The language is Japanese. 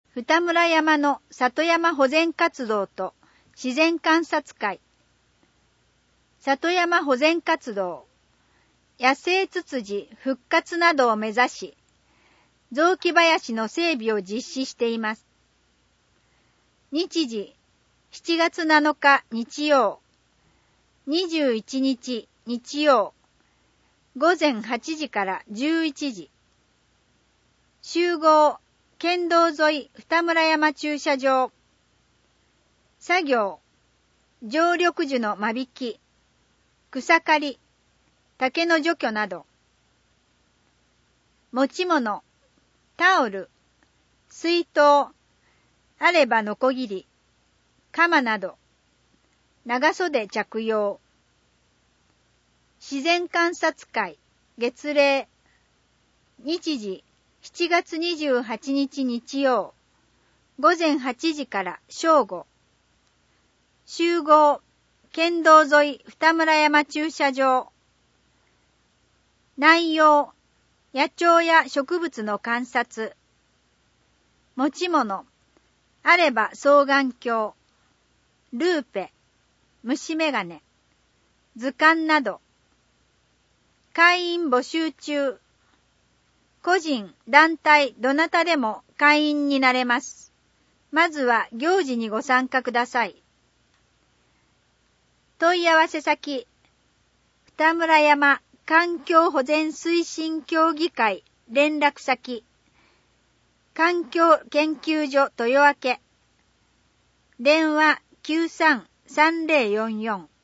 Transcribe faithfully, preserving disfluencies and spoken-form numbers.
二村山の里山保全活動と自然観察会。里山保全活動、野生ツツジ復活などを目指し、雑木林の整備を実施しています。日時、しちがつなのか日曜、にじゅういちにち日曜、ごぜんはちじからじゅういちじ。集合、県道沿い二村山駐車場。作業、常緑樹の間引き、草刈り、竹の除去など。持ち物、タオル、水筒、あればノコギリ、鎌など。長袖着用。自然観察会、月例。日時、しちがつにじゅうはちにち日曜、ごぜんはちじから正午。集合、県道沿い二村山駐車場。内容、野鳥や植物の観察。持ち物、あれば双眼鏡、ルーペ、虫眼鏡、図鑑など。会員募集中。個人、団体、どなたでも会員になれます。まずは行事にご参加ください。問い合わせ先、二村山環境保全推進協議会連絡先、環境研究所豊明、電話 きゅうさん さんぜろよんよん